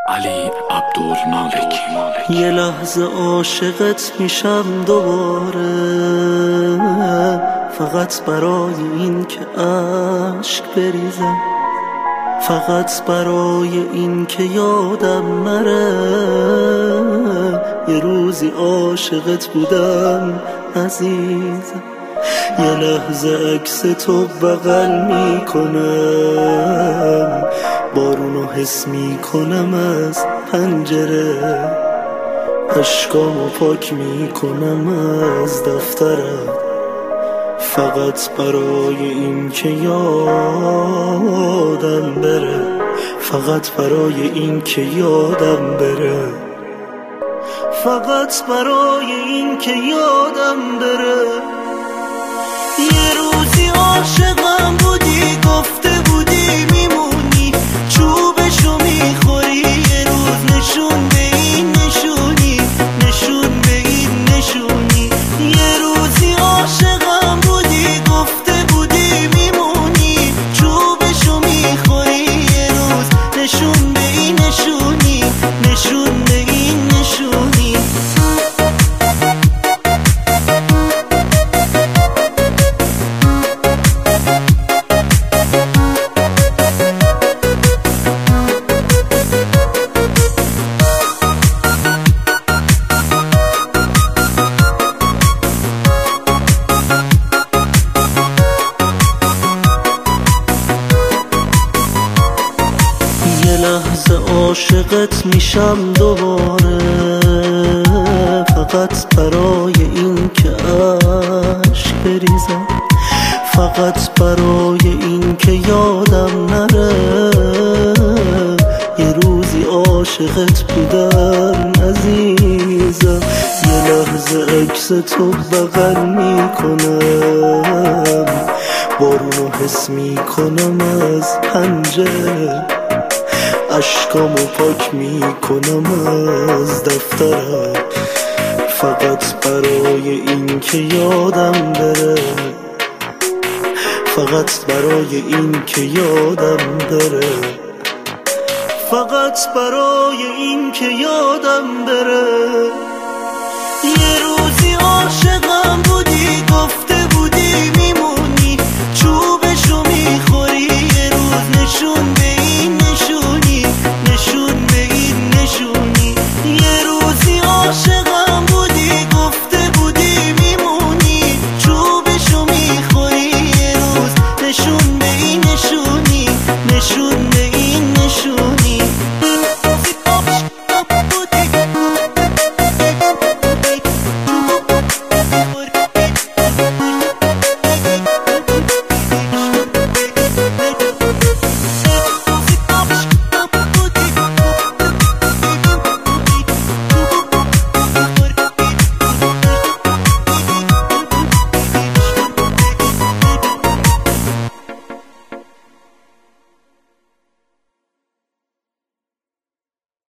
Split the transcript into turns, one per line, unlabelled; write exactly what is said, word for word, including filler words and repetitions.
علی عبدالمالک.
یه لحظه عاشقت میشم دوباره، فقط برای این که عشق بریزم، فقط برای این که یادم نره یه روزی عاشقت بودم عزیزم. یه لحظه عکس تو بغل میکنم، بارونو حس میکنم از پنجره، اشکامو پاک میکنم از دفترم، فقط برای این که یادم بره، فقط برای این که یادم بره، فقط برای این که یادم بره. یه روزی عاشقم بودی، گفته بودی میمونی، چوبشو میخوری، یه روز نشون به این نشونی، نشون به این نشونی. یه روزی عاشقم بودی، گفته بودی میمونی، چوبشو میخوری، یه روز نشون به این نشونی، نشون به این نشونی. یه لحظه عاشقت میشم دوباره، فقط برای این که عشق بریزم، فقط برای این که یادم نره یه روزی عاشقت بودم عزیزم. یه لحظه عکس تو بغل میکنم، بارونو حس میکنم از پنجره، اشکامو پاک میکنم از دفترم، فقط برای این که یادم بره، فقط برای این که یادم بره، فقط برای این که یادم بره.